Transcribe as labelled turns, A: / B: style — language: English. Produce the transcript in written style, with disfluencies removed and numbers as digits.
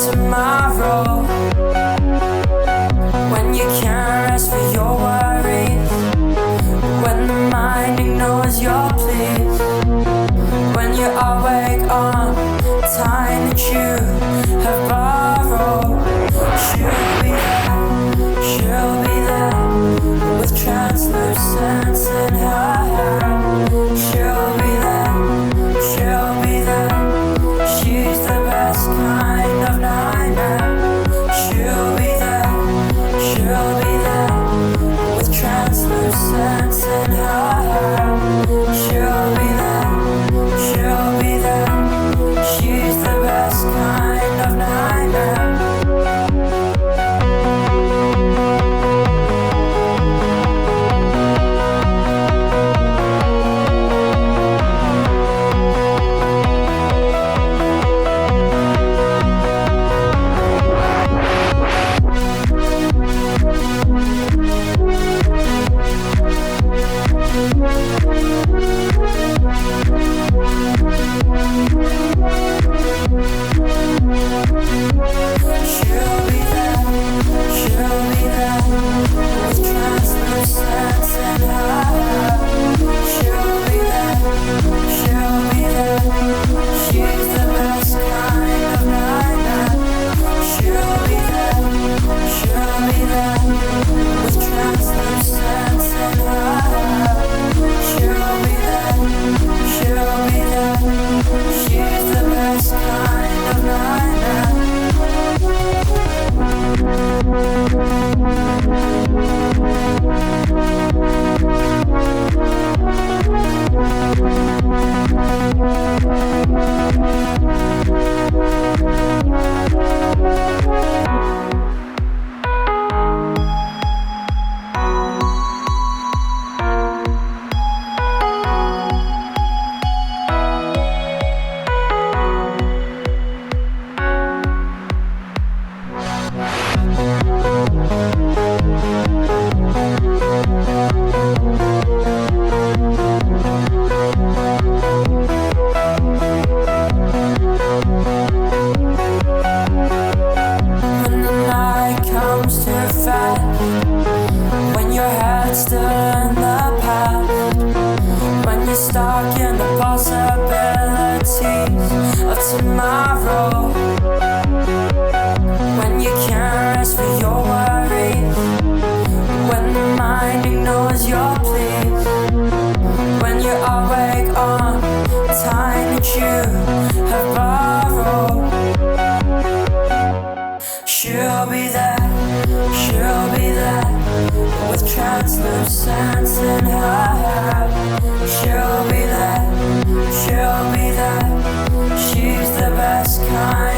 A: tomorrow. When you can't rest for your worries, when the mind ignores your pleas, when you're awake on time that you have borrowed, she'll be there with translucence in her hand. She'll be there, she's the best kind of nightmare. She'll be there with translucence in her hand. She'll be there, she's the best kind of nightmare. When your head's still in the past, when you're stuck in the possibilities of tomorrow, when you can't rest for your worries, when the mind ignores your pleas, when you're awake on time that you have borrowed, she'll be there with translucence in her hair. She'll be there, she's the best kind.